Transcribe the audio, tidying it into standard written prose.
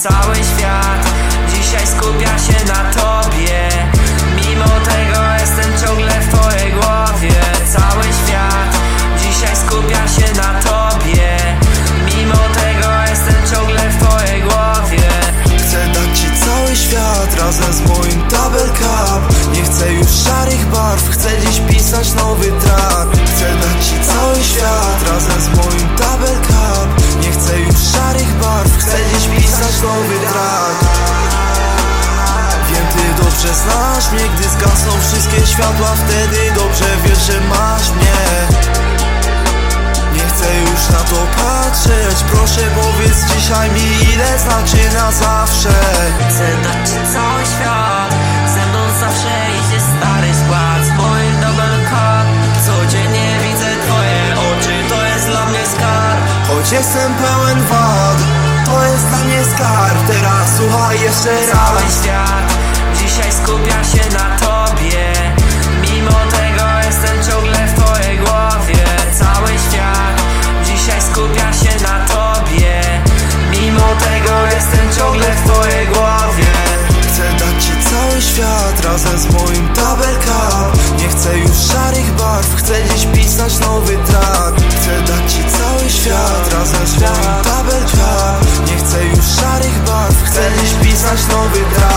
Cały świat dzisiaj skupia się na tobie. Mimo tego jestem ciągle w twojej głowie. Cały świat dzisiaj skupia się na tobie. Mimo tego jestem ciągle w twojej głowie. Chcę dać ci cały świat razem z moim double cup. Nie chcę już szarych barw, chcę dziś pisać nowy track. Chcę dać ci cały świat razem z moim double cup. Nie chcę już szarych barw, chcę dziś pisać nowy track. Wiem, ty dobrze znasz mnie, gdy zgasną wszystkie światła, wtedy dobrze wiesz, że masz mnie. Nie chcę już na to patrzeć, proszę powiedz dzisiaj mi, ile znaczy na zawsze. Chcę dać ci cały świat, ze mną zawsze idzie stary skład. Z moim double cup codziennie widzę twoje oczy, to jest dla mnie skarb. Choć jestem pełen wad, to jest dla mnie skarb. Teraz słuchaj jeszcze raz. Cały świat dzisiaj skupia się na tobie. Mimo tego jestem ciągle w twojej głowie. Cały świat dzisiaj skupia się na tobie. Mimo tego jestem ciągle w twojej głowie. Chcę dać ci cały świat razem z moim double cup. Nie chcę już szarych barw, chcę dziś pisać nowy track. Chcę dać ci cały świat razem z moim double cup. Nie chcę już szarych barw, chcę dziś pisać nowy track.